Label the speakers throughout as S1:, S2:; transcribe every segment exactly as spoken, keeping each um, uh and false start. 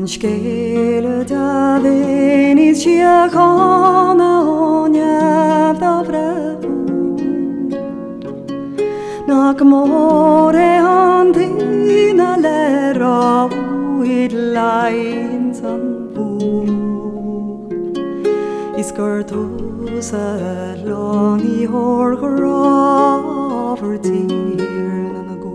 S1: skele da venis cia kana onia da vrevu Nak more antina lera uit lines an bu Iskurtus a loni hor graver tir na go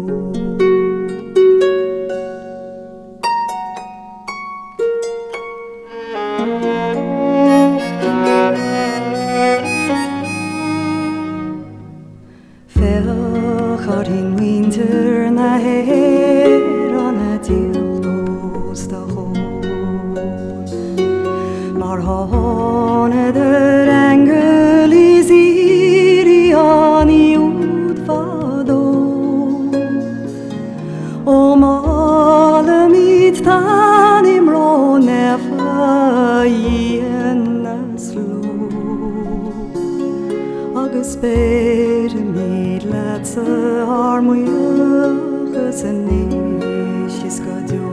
S1: Fechar in winter na her an a dieldos da hol Mar hane der engel is iri an i utfado O male mit tan imro nefa i enneslo Agus ber mi letze har mwyches en nish is gadio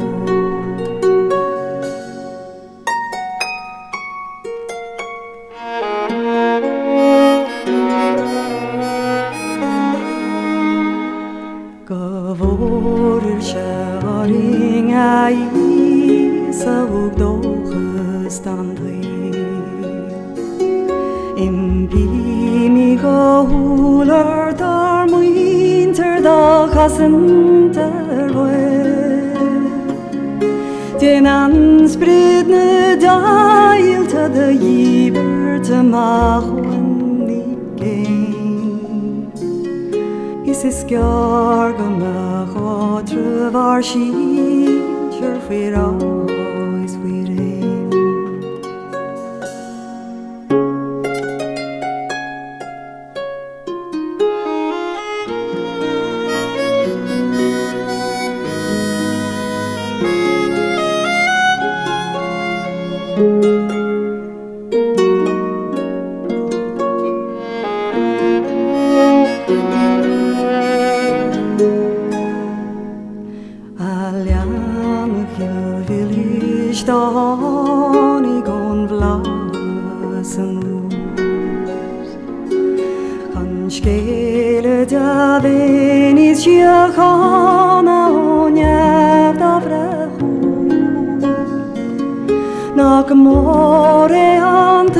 S1: Gavorir sharing a i sa ug doches dan Im mi go huler dar winter da gassen der we Den anspridne dail te de jiber te machen ni gein Is is gjar go me gotre var schier fir ois wir Allan kill vil ich da ni gon vlasen Kan skele da venis cia kana onia da vrehu Nak more ant